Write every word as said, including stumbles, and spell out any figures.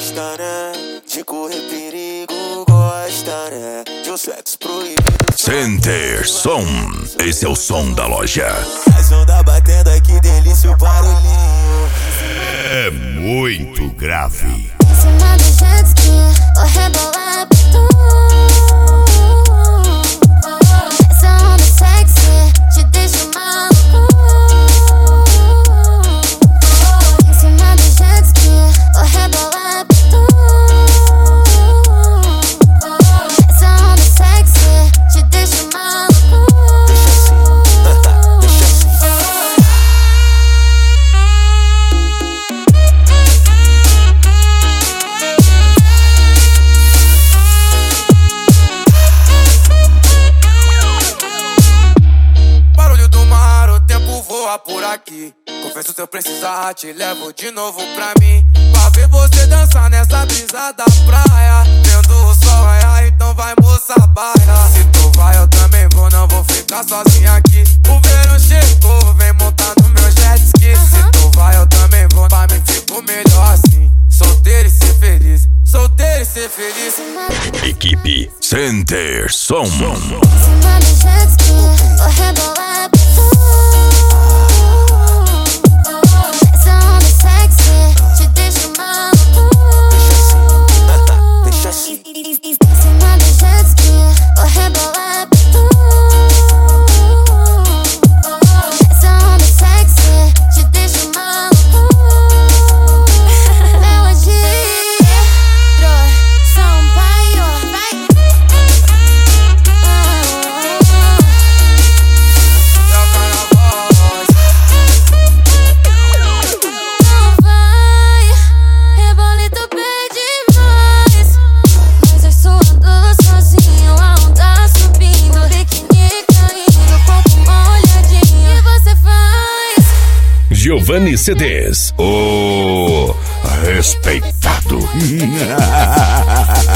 gosta, né? De correr perigo, gosta, né? De um sexo proibido. Center Som, esse é o som da loja. As ondas batendo, ai que delícia o barulhinho. É muito grave. Em cima do jet ski, vou rebolar pra tu. Essa onda sexy te deixa maluco. Em cima do jet ski, vou rebolar pra tu. Essa onda sexy te deixa maluco. Deixa assim, deixa assim. Barulho do mar, o tempo voa por aqui. Confesso, se eu precisar, te levo de novo pra mim. Pra ver você dançar nessa brisa da praia. Vendo o sol raiar, então vai moça baia. Se tu vai, eu também vou, não vou ficar sozinho aqui. O verão chegou, vem montar no meu jet ski. Se tu vai, eu também vou, pra mim fico melhor assim. Solteiro e ser feliz, solteiro e ser feliz. Equipe Center Som. Em cima do jet ski, vou rebolar pra tu. Essa onda sexy te deixa maluco. Deixa assim. Em cima do jet ski, vou rebolar pra tu. Essa onda sexy te deixa maluco. Melodia, Pedro, Sampaio, vai. É o carnaval. Não vai, rebolito pede mais. Mas eu suando sozinho, a onda subindo, biquíni caindo, corpo molhadinho. E você faz Giovanni C Ds, o respeitado.